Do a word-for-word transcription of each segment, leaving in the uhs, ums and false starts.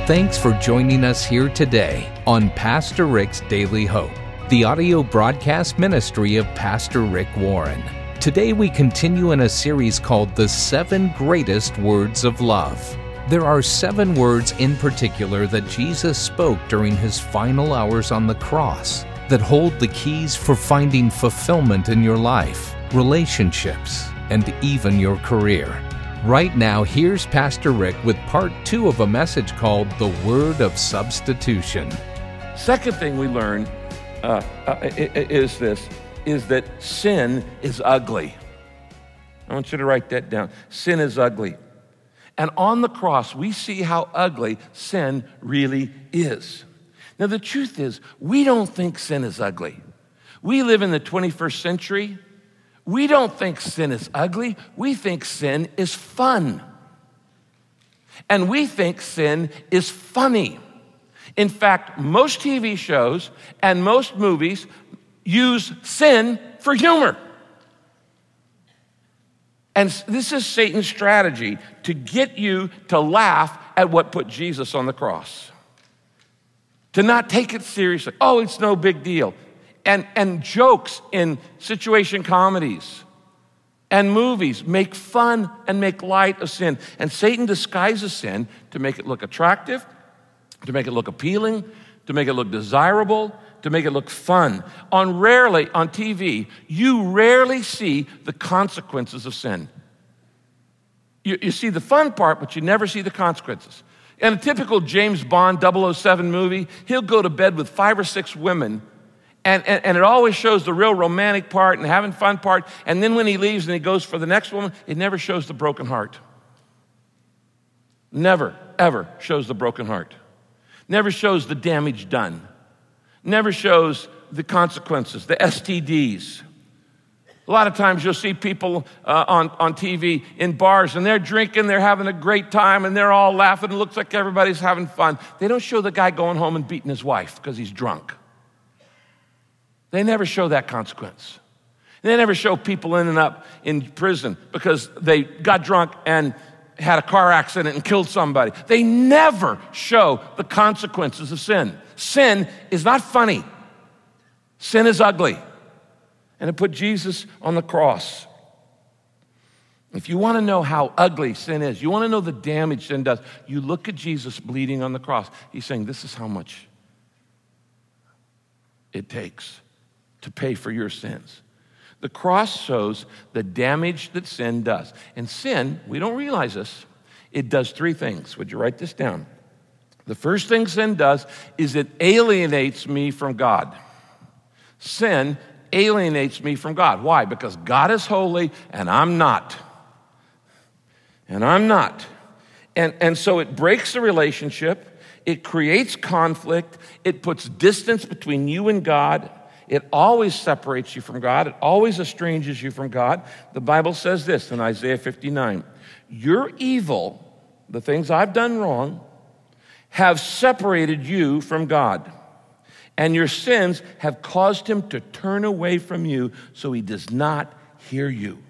Thanks for joining us here today on Pastor Rick's Daily Hope, the audio broadcast ministry of Pastor Rick Warren. Today we continue in a series called The Seven Greatest Words of Love. There are seven words in particular that Jesus spoke during his final hours on the cross that hold the keys for finding fulfillment in your life, relationships, and even your career. Right now, here's Pastor Rick with part two of a message called The Word of Substitution. Second thing we learn uh, uh, is this, is that sin is ugly. I want you to write that down. Sin is ugly. And on the cross, we see how ugly sin really is. Now, the truth is, we don't think sin is ugly. We live in the twenty-first century. We don't think sin is ugly. We think sin is fun. And we think sin is funny. In fact, most T V shows and most movies use sin for humor. And this is Satan's strategy to get you to laugh at what put Jesus on the cross. To not take it seriously. Oh, it's no big deal. And, and jokes in situation comedies and movies make fun and make light of sin. And Satan disguises sin to make it look attractive, to make it look appealing, to make it look desirable, to make it look fun. On rarely, on T V, you rarely see the consequences of sin. You, you see the fun part, but you never see the consequences. In a typical James Bond double oh seven movie, he'll go to bed with five or six women, and, and, and it always shows the real romantic part and having fun part, and then when he leaves and he goes for the next woman, it never shows the broken heart. Never, ever shows the broken heart. Never shows the damage done. Never shows the consequences, the S T Ds. A lot of times you'll see people uh, on, on T V in bars, and they're drinking, they're having a great time, and they're all laughing. It looks like everybody's having fun. They don't show the guy going home and beating his wife because he's drunk. They never show that consequence. They never show people ending up in prison because they got drunk and had a car accident and killed somebody. They never show the consequences of sin. Sin is not funny. Sin is ugly. And it put Jesus on the cross. If you want to know how ugly sin is, you want to know the damage sin does, you look at Jesus bleeding on the cross. He's saying, this is how much it takes to pay for your sins. The cross shows the damage that sin does. And sin, we don't realize this, it does three things. Would you write this down? The first thing sin does is it alienates me from God. Sin alienates me from God. Why? Because God is holy and I'm not. And I'm not. And, and so it breaks the relationship. It creates conflict. It puts distance between you and God. It always separates you from God. It always estranges you from God. The Bible says this in Isaiah fifty-nine. Your evil, the things I've done wrong, have separated you from God. And your sins have caused him to turn away from you so he does not hear you.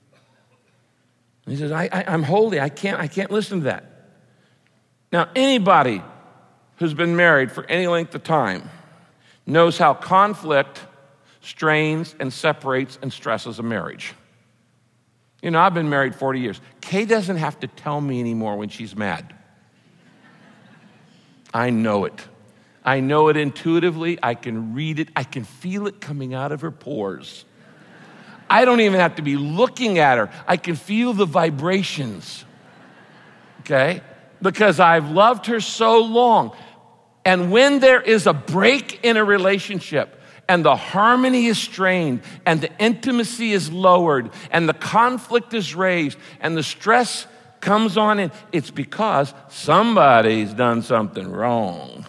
He says, I, I, I'm holy. I can't, I can't listen to that. Now, anybody who's been married for any length of time knows how conflict strains and separates and stresses a marriage. You know, I've been married forty years. Kay doesn't have to tell me anymore when she's mad. I know it. I know it intuitively. I can read it. I can feel it coming out of her pores. I don't even have to be looking at her. I can feel the vibrations, okay? Because I've loved her so long. And when there is a break in a relationship and the harmony is strained and the intimacy is lowered and the conflict is raised and the stress comes on in, it's because somebody's done something wrong.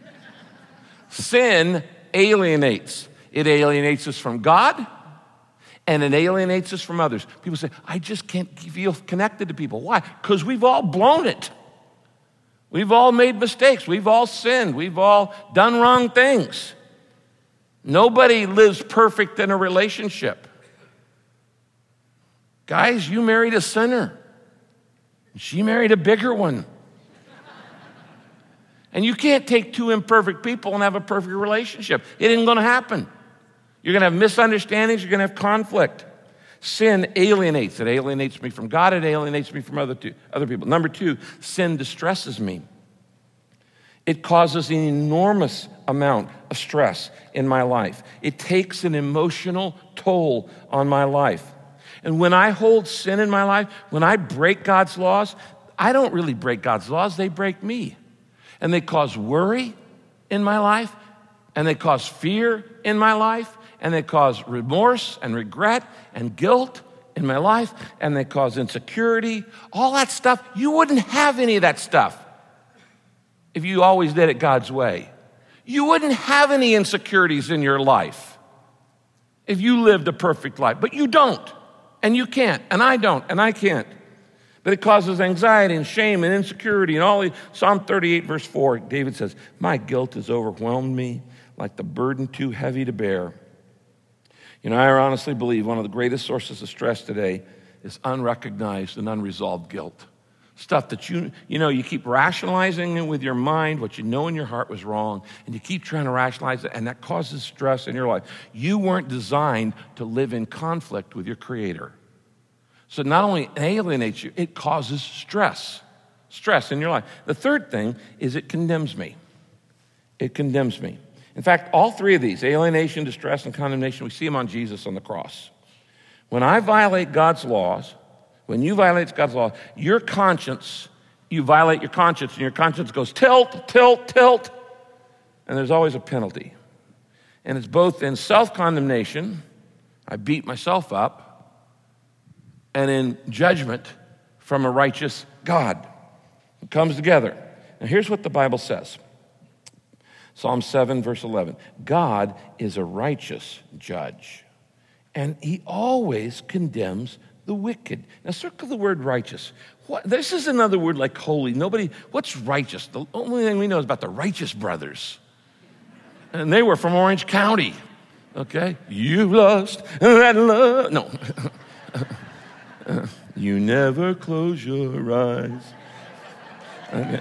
Sin alienates. It alienates us from God and it alienates us from others. People say, I just can't feel connected to people. Why? Because we've all blown it. We've all made mistakes. We've all sinned. We've all done wrong things. Nobody lives perfect in a relationship. Guys, you married a sinner. She married a bigger one. And you can't take two imperfect people and have a perfect relationship. It isn't going to happen. You're going to have misunderstandings. You're going to have conflict. Sin alienates. It alienates me from God. It alienates me from other, two, other people. Number two, sin distresses me. It causes an enormous amount of stress in my life. It takes an emotional toll on my life. And when I hold sin in my life, when I break God's laws, I don't really break God's laws. They break me. And they cause worry in my life, and they cause fear in my life, and they cause remorse and regret and guilt in my life, and they cause insecurity, all that stuff. You wouldn't have any of that stuff if you always did it God's way. You wouldn't have any insecurities in your life if you lived a perfect life, but you don't, and you can't, and I don't, and I can't. But it causes anxiety and shame and insecurity and all. The, Psalm thirty-eight, verse four, David says, my guilt has overwhelmed me like the burden too heavy to bear. You know, I honestly believe one of the greatest sources of stress today is unrecognized and unresolved guilt. Stuff that you, you know, you keep rationalizing it with your mind, what you know in your heart was wrong, and you keep trying to rationalize it, and that causes stress in your life. You weren't designed to live in conflict with your Creator. So not only alienates you, it causes stress, stress in your life. The third thing is it condemns me. It condemns me. In fact, all three of these, alienation, distress, and condemnation, we see them on Jesus on the cross. When I violate God's laws, when you violate God's law, your conscience, you violate your conscience, and your conscience goes tilt, tilt, tilt, and there's always a penalty. And it's both in self-condemnation, I beat myself up, and in judgment from a righteous God. It comes together. Now here's what the Bible says. Psalm seven, verse eleven. God is a righteous judge, and he always condemns the wicked. Now circle the word righteous. What, this is another word like holy. Nobody, what's righteous? The only thing we know is about the Righteous Brothers. And they were from Orange County. Okay? You lost that love. No. Uh, you never close your eyes. Okay.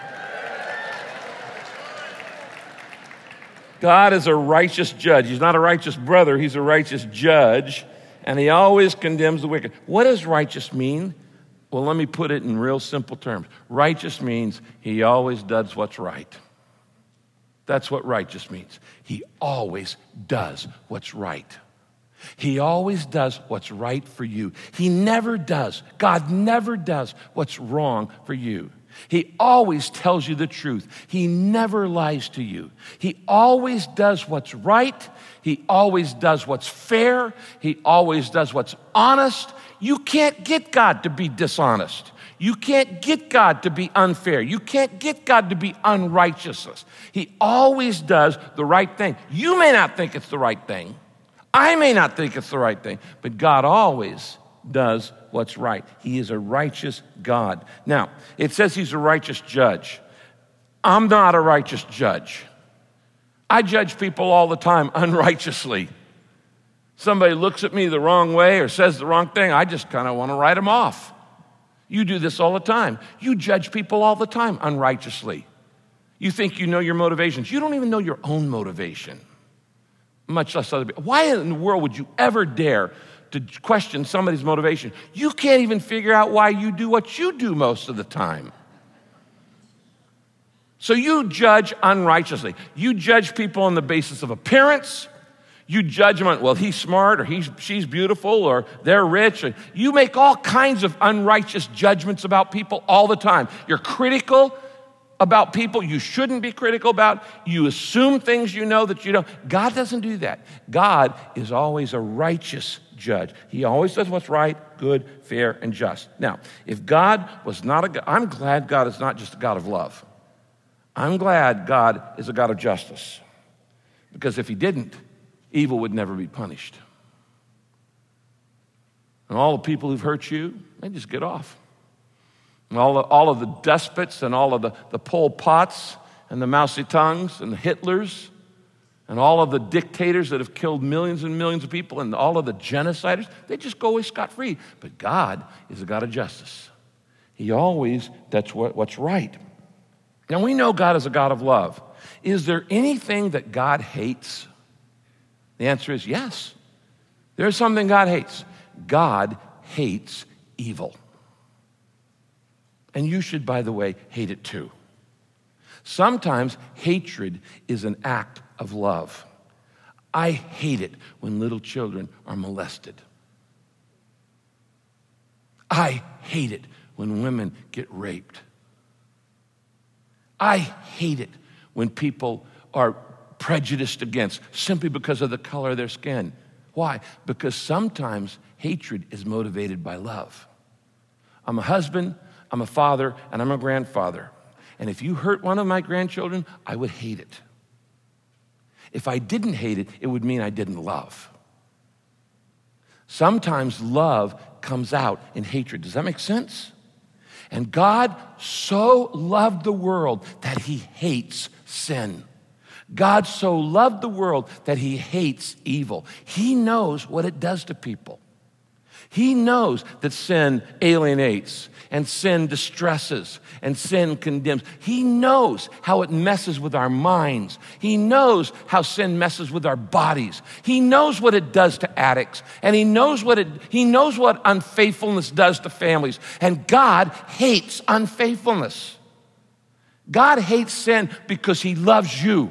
God is a righteous judge. He's not a righteous brother. He's a righteous judge, and he always condemns the wicked. What does righteous mean? Well, let me put it in real simple terms. Righteous means he always does what's right. That's what righteous means. He always does what's right. He always does what's right for you. He never does. God never does what's wrong for you. He always tells you the truth. He never lies to you. He always does what's right. He always does what's fair. He always does what's honest. You can't get God to be dishonest. You can't get God to be unfair. You can't get God to be unrighteous. He always does the right thing. You may not think it's the right thing. I may not think it's the right thing, but God always does what's right. He is a righteous God. Now, it says he's a righteous judge. I'm not a righteous judge. I judge people all the time unrighteously. Somebody looks at me the wrong way or says the wrong thing, I just kind of want to write them off. You do this all the time. You judge people all the time unrighteously. You think you know your motivations. You don't even know your own motivation, much less other people. Why in the world would you ever dare to question somebody's motivation? You can't even figure out why you do what you do most of the time. So you judge unrighteously. You judge people on the basis of appearance. You judge them on, well, he's smart, or he's, she's beautiful, or they're rich. Or you make all kinds of unrighteous judgments about people all the time. You're critical about people you shouldn't be critical about. You assume things you know that you don't. God doesn't do that. God is always a righteous judge. He always does what's right, good, fair, and just. Now, if God was not a God, I'm glad God is not just a God of love. I'm glad God is a God of justice. Because if he didn't, evil would never be punished. And all the people who've hurt you, they just get off. And all, the, all of the despots and all of the, the Pol Pots and the Mao Zedongs and the Hitlers and all of the dictators that have killed millions and millions of people and all of the genociders, they just go away scot-free. But God is a God of justice. He always does what, what's right. Now, we know God is a God of love. Is there anything that God hates? The answer is yes. There's something God hates. God hates evil. And you should, by the way, hate it too. Sometimes hatred is an act of love. I hate it when little children are molested. I hate it when women get raped. I hate it when people are prejudiced against simply because of the color of their skin. Why? Because sometimes hatred is motivated by love. I'm a husband, I'm a father, and I'm a grandfather. And if you hurt one of my grandchildren, I would hate it. If I didn't hate it, it would mean I didn't love. Sometimes love comes out in hatred. Does that make sense? And God so loved the world that he hates sin. God so loved the world that he hates evil. He knows what it does to people. He knows that sin alienates and sin distresses and sin condemns. He knows how it messes with our minds. He knows how sin messes with our bodies. He knows what it does to addicts, and he knows what it he knows what unfaithfulness does to families. And God hates unfaithfulness. God hates sin because he loves you.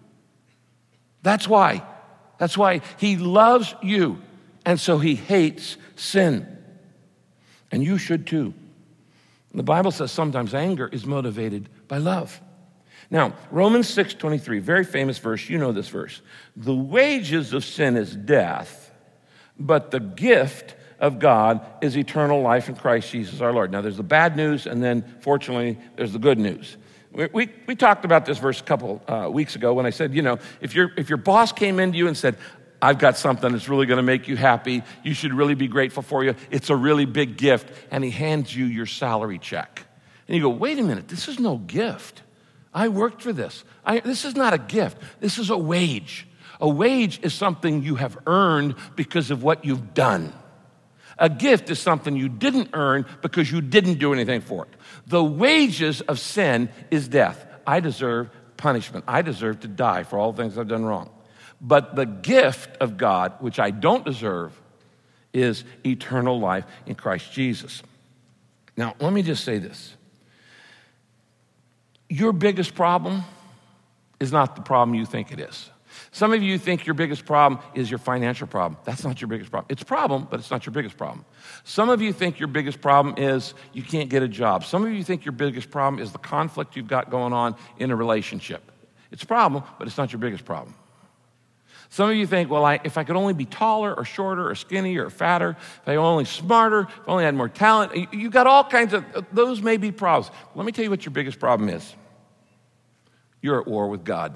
That's why. That's why he loves you. And so he hates sin. And you should too. The Bible says sometimes anger is motivated by love. Now, Romans six twenty-three, very famous verse. You know this verse. The wages of sin is death, but the gift of God is eternal life in Christ Jesus our Lord. Now, there's the bad news, and then, fortunately, there's the good news. We, we, we talked about this verse a couple uh, weeks ago when I said, you know, if, your if your boss came into you and said, I've got something that's really going to make you happy, you should really be grateful for you, it's a really big gift, and he hands you your salary check. And you go, wait a minute, this is no gift. I worked for this. I, this is not a gift. This is a wage. A wage is something you have earned because of what you've done. A gift is something you didn't earn because you didn't do anything for it. The wages of sin is death. I deserve punishment. I deserve to die for all the things I've done wrong. But the gift of God, which I don't deserve, is eternal life in Christ Jesus. Now, let me just say this. Your biggest problem is not the problem you think it is. Some of you think your biggest problem is your financial problem. That's not your biggest problem. It's a problem, but it's not your biggest problem. Some of you think your biggest problem is you can't get a job. Some of you think your biggest problem is the conflict you've got going on in a relationship. It's a problem, but it's not your biggest problem. Some of you think, well, I, if I could only be taller or shorter or skinnier or fatter, if I were only smarter, if I only had more talent, you, you got all kinds of, those may be problems. Let me tell you what your biggest problem is. You're at war with God.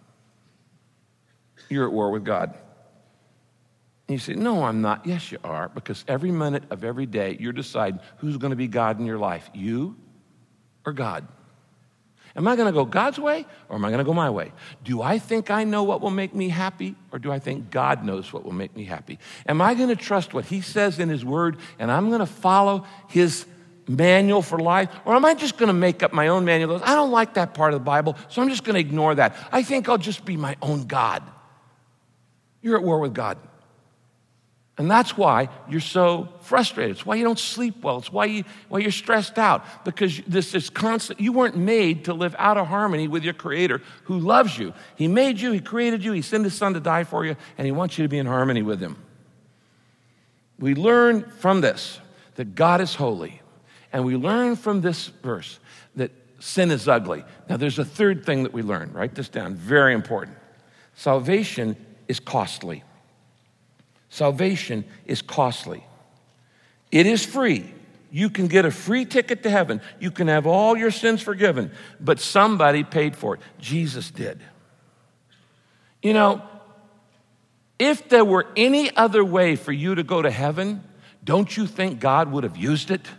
You're at war with God. And you say, no, I'm not. Yes, you are, because every minute of every day, you're deciding who's going to be God in your life, you or God. Am I going to go God's way, or am I going to go my way? Do I think I know what will make me happy, or do I think God knows what will make me happy? Am I going to trust what he says in his word, and I'm going to follow his manual for life, or am I just going to make up my own manual? I don't like that part of the Bible, so I'm just going to ignore that. I think I'll just be my own God. You're at war with God. And that's why you're so frustrated. It's why you don't sleep well. It's why, you, why you're stressed out. Because this is constant. You weren't made to live out of harmony with your Creator who loves you. He made you. He created you. He sent his son to die for you. And he wants you to be in harmony with him. We learn from this that God is holy. And we learn from this verse that sin is ugly. Now there's a third thing that we learn. Write this down. Very important. Salvation is costly. Salvation is costly. It is free. You can get a free ticket to heaven. You can have all your sins forgiven, but somebody paid for it. Jesus did. You know, if there were any other way for you to go to heaven, don't you think God would have used it?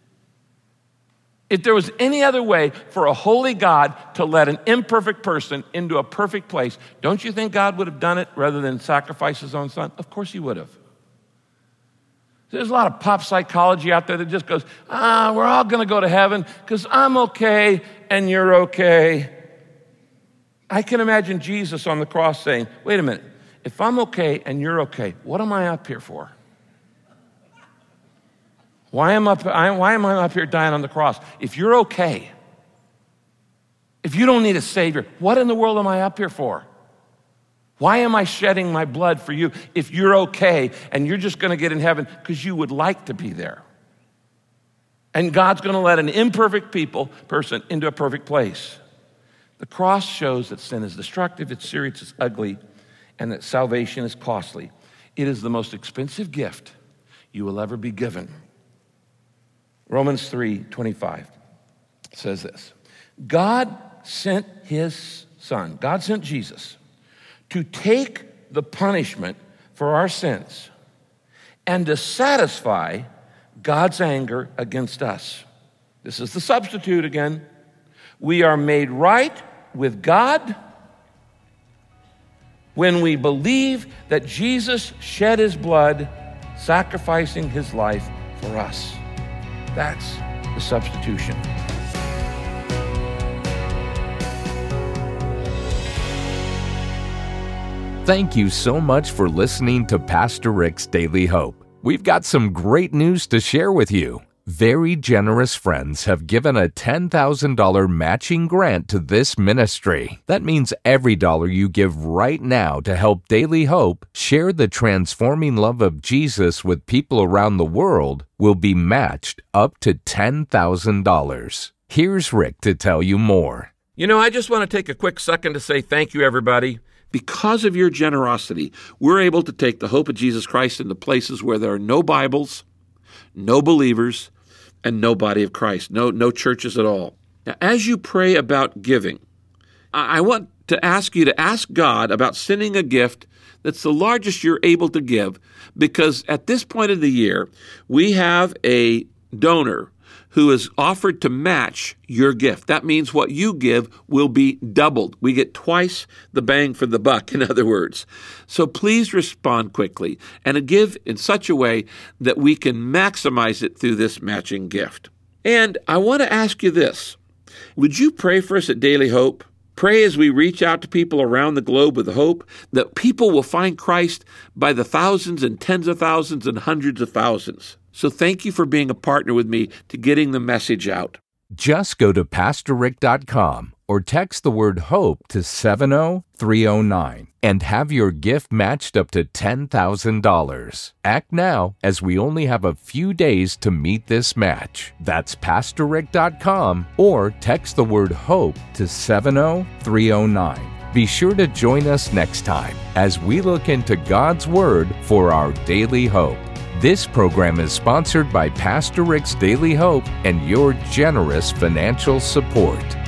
If there was any other way for a holy God to let an imperfect person into a perfect place, don't you think God would have done it rather than sacrifice his own son? Of course he would have. There's a lot of pop psychology out there that just goes, ah, we're all going to go to heaven because I'm okay and you're okay. I can imagine Jesus on the cross saying, wait a minute, if I'm okay and you're okay, what am I up here for? Why am, up, I, why am I up here dying on the cross? If you're okay, if you don't need a Savior, what in the world am I up here for? Why am I shedding my blood for you if you're okay and you're just going to get in heaven because you would like to be there? And God's going to let an imperfect people person into a perfect place. The cross shows that sin is destructive, it's serious, it's ugly, and that salvation is costly. It is the most expensive gift you will ever be given. Romans three twenty-five says this, God sent his son, God sent Jesus, to take the punishment for our sins and to satisfy God's anger against us. This is the substitute again. We are made right with God when we believe that Jesus shed his blood, sacrificing his life for us. That's the substitution. Thank you so much for listening to Pastor Rick's Daily Hope. We've got some great news to share with you. Very generous friends have given a ten thousand dollars matching grant to this ministry. That means every dollar you give right now to help Daily Hope share the transforming love of Jesus with people around the world will be matched up to ten thousand dollars. Here's Rick to tell you more. You know, I just want to take a quick second to say thank you, everybody. Because of your generosity, we're able to take the hope of Jesus Christ into places where there are no Bibles, no believers, and no body of Christ, no, no churches at all. Now, as you pray about giving, I want to ask you to ask God about sending a gift that's the largest you're able to give, because at this point of the year, we have a donor who is offered to match your gift. That means what you give will be doubled. We get twice the bang for the buck, in other words. So please respond quickly and give in such a way that we can maximize it through this matching gift. And I want to ask you this. Would you pray for us at Daily Hope? Pray as we reach out to people around the globe with hope that people will find Christ by the thousands and tens of thousands and hundreds of thousands. So thank you for being a partner with me to getting the message out. Just go to pastor rick dot com or text the word HOPE to seven oh three oh nine and have your gift matched up to ten thousand dollars. Act now, as we only have a few days to meet this match. That's pastor rick dot com or text the word HOPE to seven oh three oh nine. Be sure to join us next time as we look into God's Word for our daily hope. This program is sponsored by Pastor Rick's Daily Hope and your generous financial support.